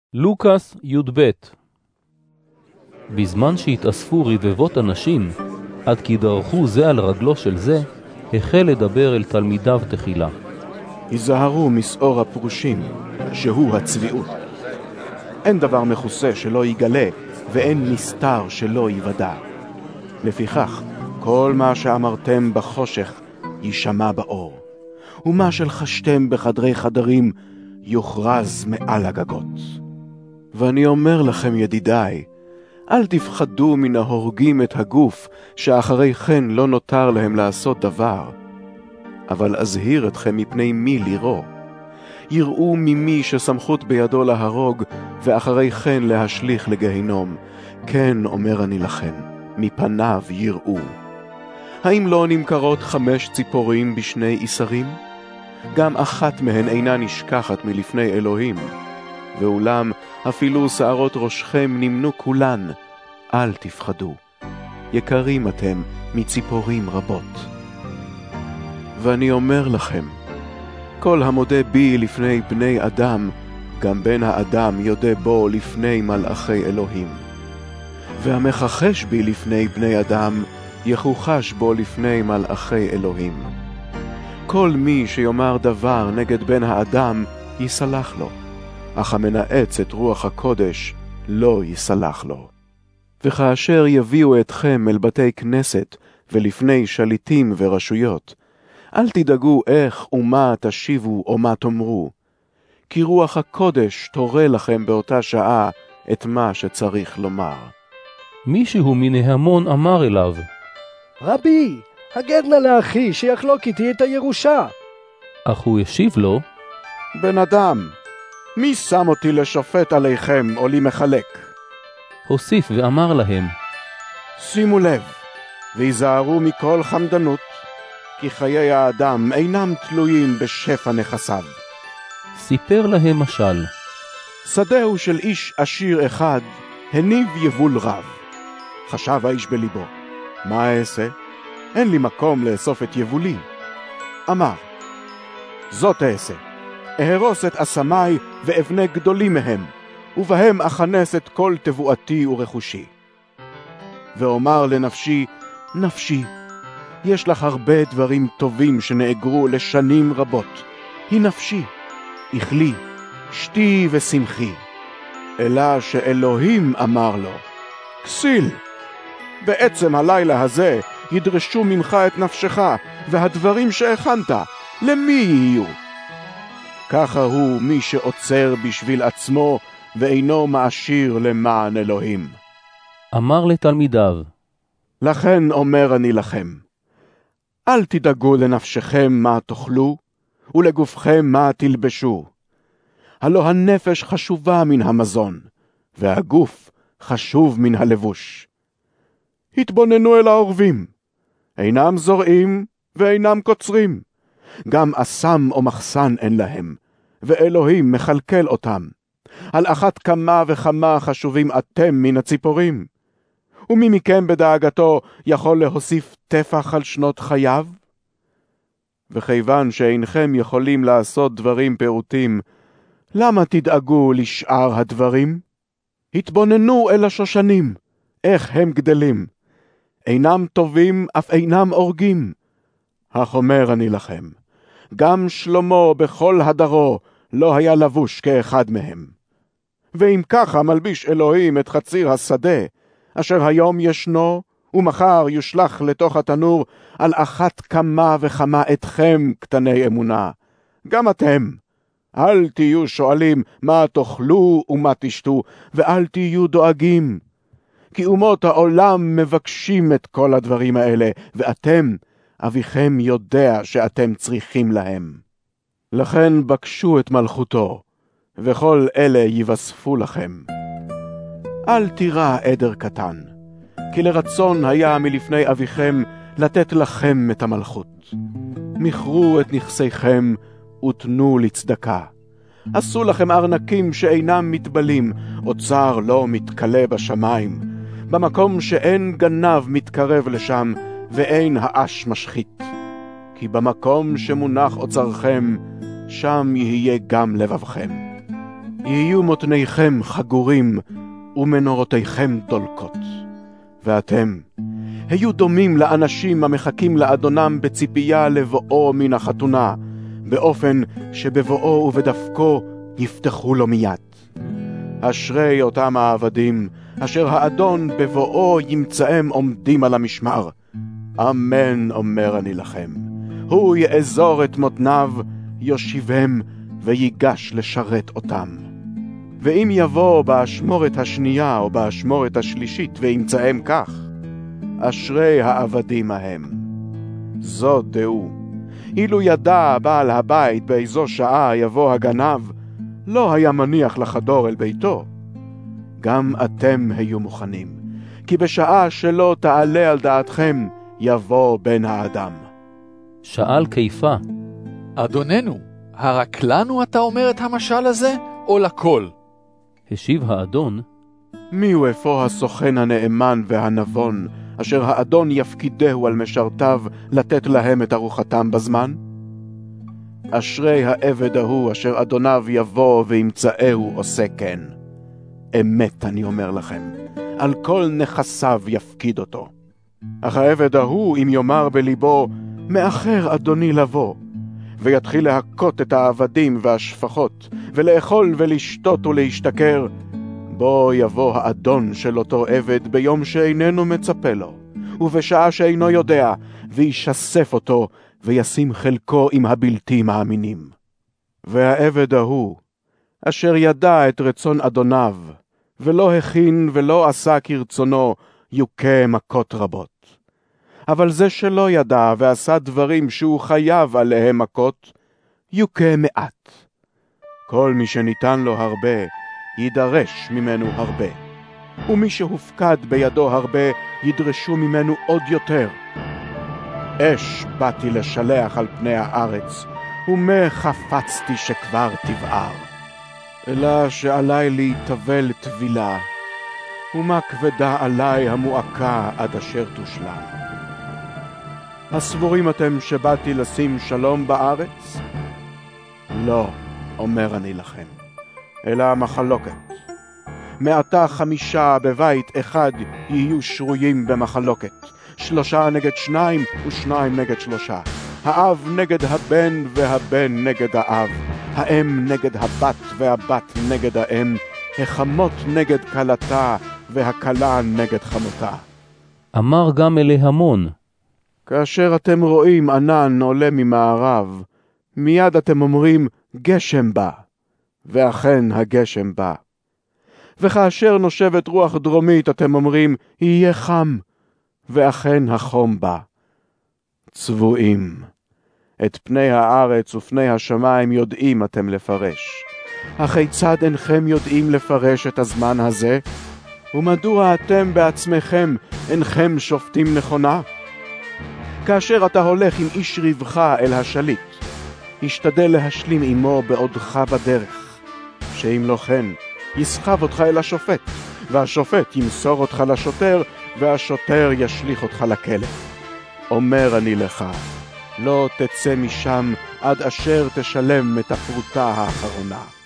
לוקס י"ב. בזמן שהתאספו רבבות אנשים, עד כי דרכו זה על רגלו של זה, החל לדבר אל תלמידיו תחילה. היזהרו מסעור הפרושים, שהוא הצביעות. אין דבר מכוסה שלא יגלה, ואין נסתר שלא יוודע. לפיכך, כל מה שאמרתם בחושך יישמע באור, ומה שלחשתם בחדרי חדרים יוכרז מעל הגגות. ואני אומר לכם, ידידיי, אל תפחדו מן ההורגים את הגוף, שאחרי כן לא נותר להם לעשות דבר. אבל אזהיר אתכם מפני מי לירו. יראו ממי שסמכות בידו להרוג, ואחרי כן להשליך לגהינום. כן, אומר אני לכם, מפניו יראו. האם לא נמכרות 5 ציפורים בשני איסרים? גם אחת מהן אינה נשכחת מלפני אלוהים. ואולם, אפילו שערות ראשכם נמנו כולן. אל תפחדו. יקרים אתם מציפורים רבות. ואני אומר לכם, כל המודה בי לפני בני אדם, גם בן האדם יודע בו לפני מלאכי אלוהים. והמכחש בי לפני בני אדם, יחוחש בו לפני מלאכי אלוהים. כל מי שיאמר דבר נגד בן האדם, יסלח לו. אך המנאץ את רוח הקודש לא יסלח לו. וכאשר יביאו אתכם אל בתי כנסת ולפני שליטים ורשויות, אל תדאגו איך ומה תשיבו או מה תאמרו, כי רוח הקודש תורה לכם באותה שעה את מה שצריך לומר. מישהו מן ההמון אמר אליו, רבי, הגד נא לאחי שיחלוק איתי את הירושה. אך הוא השיב לו, בן אדם, מי שם אותי לשופט עליכם או לי מחלק? הוסיף ואמר להם, שימו לב, והיזהרו מכל חמדנות, כי חיי האדם אינם תלויים בשפע נכסיו. סיפר להם משל. שדהו של איש עשיר אחד הניב יבול רב. חשב האיש בליבו, מה אעשה? אין לי מקום לאסוף את יבולי. אמר, זאת אעשה. אהרוס את אסמי ואבנה גדולים מהם, ובהם אכנס את כל תבואתי ורכושי. ואומר לנפשי, נפשי, יש לך הרבה דברים טובים שנאגרו לשנים רבות. היא נפשי, אכלי, שתי ושמחי. אלא שאלוהים אמר לו, כסיל, בעצם הלילה הזה ידרשו ממך את נפשך, והדברים שהכנת, למי יהיו? ככה הוא מי שעוצר בשביל עצמו, ואינו מעשיר למען אלוהים. אמר לתלמידיו, לכן אומר אני לכם, אל תדאגו לנפשכם מה תאכלו, ולגופכם מה תלבשו. הלא הנפש חשובה מן המזון, והגוף חשוב מן הלבוש. התבוננו אל העורבים, אינם זורעים ואינם קוצרים. גם אסם או מחסן אין להם, ואלוהים מכלכל אותם. על אחת כמה וכמה חשובים אתם מן הציפורים. ומי מכם בדאגתו יכול להוסיף טפח על שנות חייו? וכיוון שאינכם יכולים לעשות דברים פירוטים, למה תדאגו לשאר הדברים? התבוננו אל השושנים, איך הם גדלים. אינם טובים אף אינם אורגים. אך אומר אני לכם, גם שלמה בכל הדרו לא היה לבוש כאחד מהם. ואם ככה מלביש אלוהים את חציר השדה, אשר היום ישנו, ומחר יושלח לתוך התנור, על אחת כמה וכמה אתכם קטני אמונה. גם אתם, אל תהיו שואלים מה תאכלו ומה תשתו, ואל תהיו דואגים. כי אומות העולם מבקשים את כל הדברים האלה, ואתם, אביכם יודע שאתם צריכים להם. לכן בקשו את מלכותו, וכל אלה יבספו לכם. אל תירא עדר קטן, כי לרצון היה מלפני אביכם לתת לכם את המלכות. מכרו את נכסיכם ותנו לצדקה. עשו לכם ארנקים שאינם מתבלים, אוצר לא מתקלה בשמיים, במקום שאין גנב מתקרב לשם, ואין האש משחית. כי במקום שמונח אוצרכם, שם יהיה גם לבבכם. יהיו מותניכם חגורים ומנורותיכם דולקות. ואתם, היו דומים לאנשים המחכים לאדונם בציפייה לבואו מן החתונה, באופן שבבואו ובדפקו יפתחו לו מיד. אשרי אותם העבדים, אשר האדון בבואו ימצאם עומדים על המשמר. אמן אומר אני לכם, הוא יאזור את מותניו, יושיבם ויגש לשרת אותם. ואם יבוא באשמורת השנייה או באשמורת השלישית וימצאם כך, אשרי העבדים ההם. זאת דעו, אילו ידע בעל הבית באיזו שעה יבוא הגנב, לא היה מניח לחדור אל ביתו. גם אתם היו מוכנים, כי בשעה שלא תעלה על דעתכם, יבוא בן האדם. שאל כיפה, אדוננו, הרק לנו אתה אומר את המשל הזה, או לכל? השיב האדון, מי הוא אפוא הסוכן הנאמן והנבון, אשר האדון יפקידהו על משרתיו לתת להם את ארוחתם בזמן? אשרי העבד ההוא אשר אדוניו יבוא וימצאהו עושה כן. אמת אני אומר לכם, על כל נכסיו יפקיד אותו. אך העבד ההוא אם יאמר בליבו, מאחר אדוני לבוא, ויתחיל להכות את העבדים והשפחות, ולאכול ולשתות ולהשתכר, בו יבוא האדון של אותו עבד ביום שאיננו מצפה לו, ובשעה שאינו יודע, וישסף אותו, וישים חלקו עם הבלתי מאמינים. והעבד ההוא, אשר ידע את רצון אדוניו, ולא הכין ולא עשה כרצונו, יוכה מכות רבות. אבל זה שלא ידע ועשה דברים שהוא חייב עליהם מכות, יוכה מעט. כל מי שניתן לו הרבה, יידרש ממנו הרבה. ומי שהופקד בידו הרבה, ידרשו ממנו עוד יותר. אש באתי לשלח על פני הארץ, ומה חפצתי שכבר תבער. אלא שעלי להתבל תבילה, ומה כבדה עלי המועקה עד אשר תושלם. הסבורים אתם שבאתי לשים שלום בארץ? לא, אומר אני לכם, אלא מחלוקת. מעתה 5 בבית אחד יהיו שרויים במחלוקת, 3 נגד 2 ו2 נגד 3. האב נגד הבן והבן נגד האב, האם נגד הבת והבת נגד האם, החמות נגד כלתה והכלה נגד חמותה. אמר גם אלי המון, כאשר אתם רואים ענן עולה ממערב, מיד אתם אומרים גשם בא, ואכן הגשם בא. וכאשר נושבת רוח דרומית אתם אומרים יהיה חם, ואכן החום בא. צבועים, את פני הארץ ופני השמיים יודעים אתם לפרש. אך כיצד אינכם יודעים לפרש את הזמן הזה? ומדוע אתם בעצמכם אינכם שופטים נכונה? כאשר אתה הולך עם איש רבך אל השליט, השתדל להשלים עמו בעודך בדרך, שאם לא כן, יסחב אותך אל השופט, והשופט ימסור אותך לשוטר, והשוטר ישליך אותך לכלא. אומר אני לך, לא תצא משם עד אשר תשלם את הפרוטה האחרונה.